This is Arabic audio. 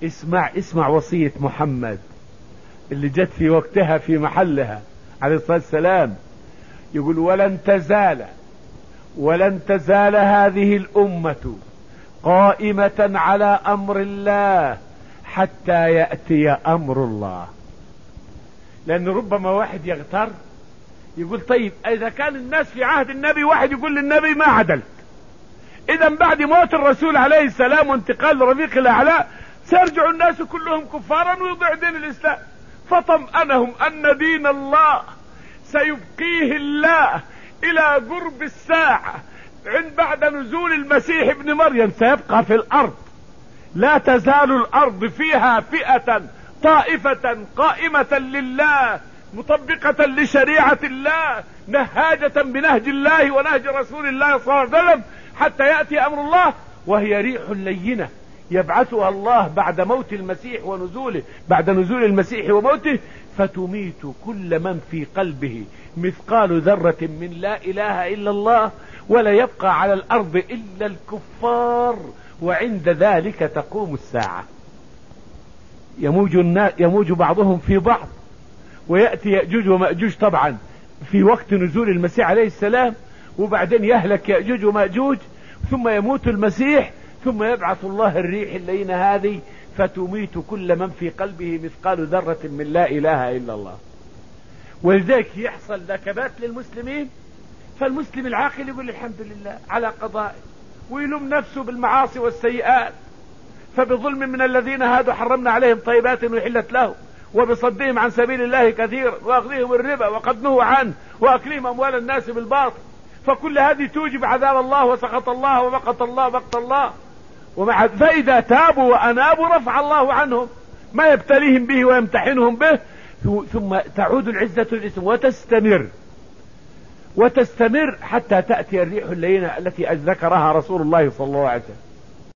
اسمع وصية محمد اللي جت في وقتها في محلها عليه الصلاة والسلام. يقول ولن تزال هذه الأمة قائمة على أمر الله حتى يأتي أمر الله. لأن ربما واحد يغتر يقول طيب إذا كان الناس في عهد النبي واحد يقول للنبي ما عدلت، إذا بعد موت الرسول عليه السلام وانتقال لرفيق الأعلى سيرجع الناس كلهم كفارا ويضيع دين الإسلام. فطمأنهم أن دين الله سيبقيه الله إلى قرب الساعة بعد نزول المسيح ابن مريم، سيبقى في الأرض، لا تزال الأرض فيها فئة طائفة قائمة لله مطبقة لشريعة الله نهاجة بنهج الله ونهج رسول الله صلى الله عليه وسلم حتى يأتي أمر الله، وهي ريح لينة يبعثها الله بعد موت المسيح ونزوله، بعد نزول المسيح وموته، فتميت كل من في قلبه مثقال ذرة من لا إله إلا الله، ولا يبقى على الأرض إلا الكفار، وعند ذلك تقوم الساعة. يموج بعضهم في بعض، ويأتي يأجوج ومأجوج طبعا في وقت نزول المسيح عليه السلام، وبعدين يهلك يأجوج ومأجوج، ثم يموت المسيح، ثم يبعث الله الريح اللينة هذه فتميت كل من في قلبه مثقال ذرة من لا إله إلا الله. ولذلك يحصل نكبات للمسلمين، فالمسلم العاقل يقول الحمد لله على قضائه، ويلوم نفسه بالمعاصي والسيئات. فبظلم من الذين هادوا حرمنا عليهم طيبات وحلت لهم، وبصدهم عن سبيل الله كثيرا، واخذهم الربا وقد نهوا عنه، واكلهم اموال الناس بالباطل. فكل هذه توجب عذاب الله وسخط الله ومقت الله ومقت الله. فإذا تابوا وأنابوا رفع الله عنهم ما يبتليهم به ويمتحنهم به، ثم تعود العزة للاسم وتستمر حتى تأتي الريح اللينة التي ذكرها رسول الله صلى الله عليه وسلم.